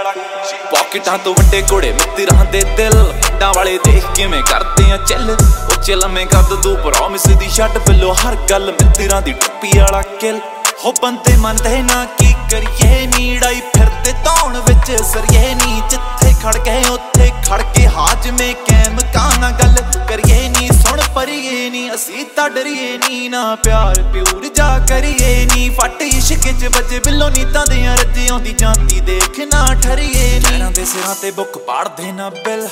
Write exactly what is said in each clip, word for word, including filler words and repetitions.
पॉकेटां तो वड्डे घोड़े मित्तरां दे दिल पिंडां वाले देख किवें करदे आ चिल उच्चे लम्मे कद तू प्रॉमिस दी छड्ड बिलो हर गल मित्तरां दी टुप्पी वाला किल हो बंदे मनदे ना की करिए नीड़ाई फिरदे धौण विच सरिए नी जिथे खड़ गए उत्थे खड़ के हाजमे कैम काना गल करिए नी सुन परिए नी असी तां डरिए नी ना प्यार प्यूर जा करिए नी फट इश्क च बजे बिलो नीतां दे रजे आउंदी जांदी देख ना ठरिए नी दे सिरां ते बुक पाड़दे ना बिल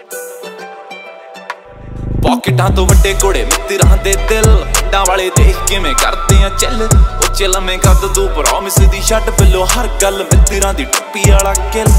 पॉकेटां तो वड्डे घोड़े मित्तरां दे दिल पिंडां वाले देख किवें करदे आ चिल उच्चे लम्मे कद तू प्रॉमिस दी छड्ड बिलो हर गल मित्तरां दी टुप्पी वाला किल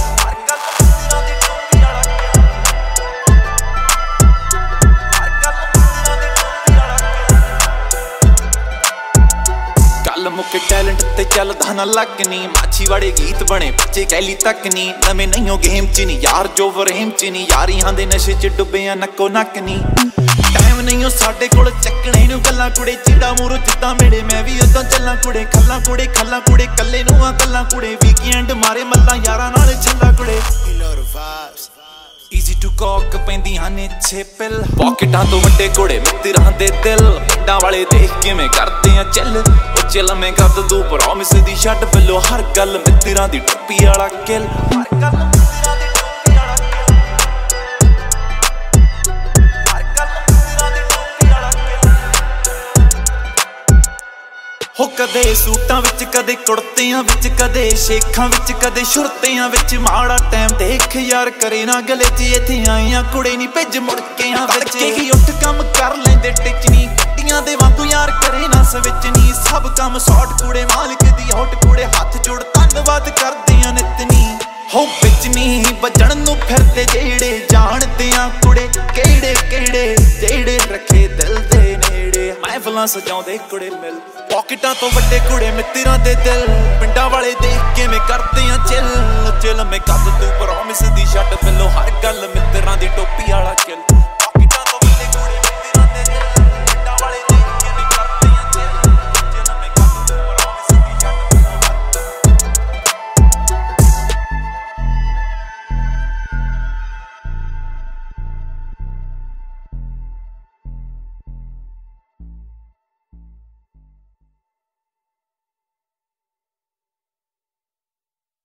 मुके टैलेंट ते चलदा ना लक नी माछी वाले गीत बने बच्चे कैली तक नी नवे नहीं हो गेम च नी यार जो वरेम च नी यारियां दे नशे च डुबे आ नक्को नक नी टाइम नहीं हो साडे कोल चक्कणे नू गल्लां कुड़े चिड़ा मूरो जिद्दां मेरे मैं भी उदों चल्लां कुड़े खल्लां कुड़े खल्लां कुड़े कल्ले नू आ गल्लां कुड़े वीकेंड मारे मल्लां यारां नाल छल्ला कुड़े ईजी टू कॉक पैंदियां ने छे पिल पॉकेटां तो वड्डे घोड़े मित्तरां दे दिल पिंडां वाले देख किवें करदे आ चिल उच्चे लम्मे कद तू प्रॉमिस दी छड्ड बिलो हर गल मित्तरां दी टुप्पी वाला किल हो कदे सूटां विच कदे कुड़तियां विच कदे शेखां विच कदे शुरतियां विच माड़ा टाइम देख यार करे ना गले च इत्थे आईयां कुड़े नी भेज मुड़कियां विच ही उठ कम कर लैंदे टिचनी गड्डियां दे वांगू यार करे ना सविच नी सब कम सॉट कुड़े मालिक दी हॉट कुड़े हाथ जोड़ धन्नवाद करदियां नितनी हो विच नी बजण नू फिरदे जेड़े जाणदे आ कुड़े केड़े केड़े जेड़े रखे दिल दे नेड़े महफिलां सजाउंदे कुड़े मिल पॉकेटां तो वड्डे घोड़े मित्तरां दे दिल पिंडां वाले देख किवें करदे आ चिल चिल मैं कद तू प्रॉमिस दी छड्ड बिलो हर गल मित्तरां दी टोपी वाला किल।